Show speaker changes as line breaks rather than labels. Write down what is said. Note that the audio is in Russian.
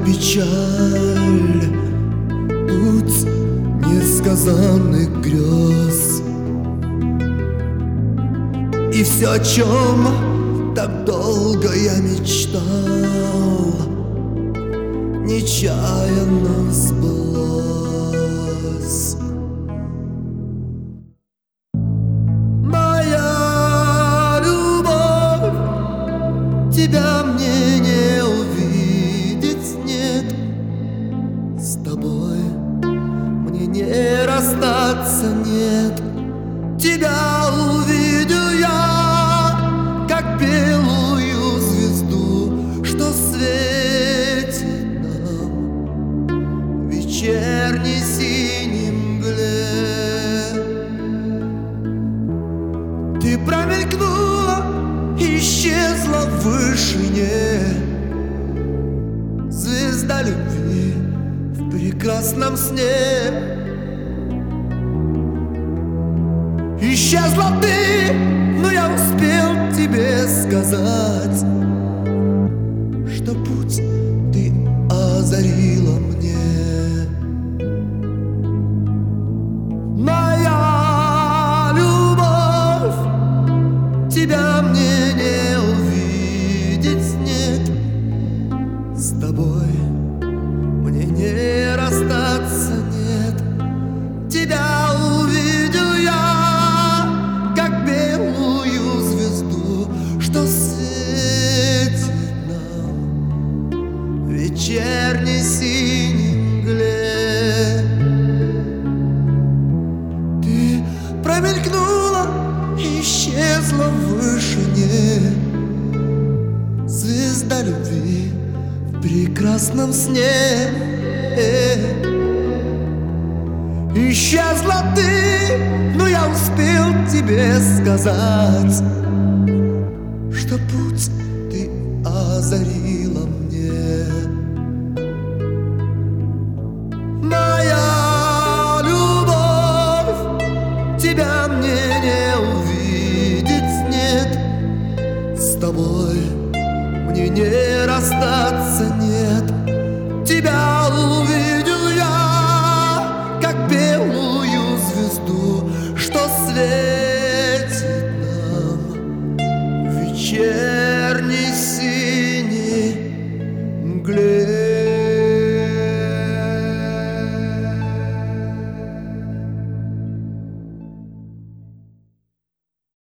печаль, путь несказанных грез. И все, о чем так долго я мечтал, нечаянно сбылось. Моя любовь, тебя мне не увидеть, нет. С тобой мне не расстаться, нет. Тебя увидел я, как белую звезду, что светит нам в вечерней синей мгле. Ты промелькнула, исчезла в вышине, звезда любви в прекрасном сне. Исчезла ты, но я успел тебе сказать, что путь ты озарила мне. Моя любовь, тебя мне не увидеть, нет. С тобой мне не расстаться, нет. Тебя увидел я, как белую звезду, что светит нам в вечерней синей мгле. Ты промелькнула, исчезла в вышине, звезда любви в прекрасном сне. Исчезла ты, но я успел тебе сказать, что путь ты озарил.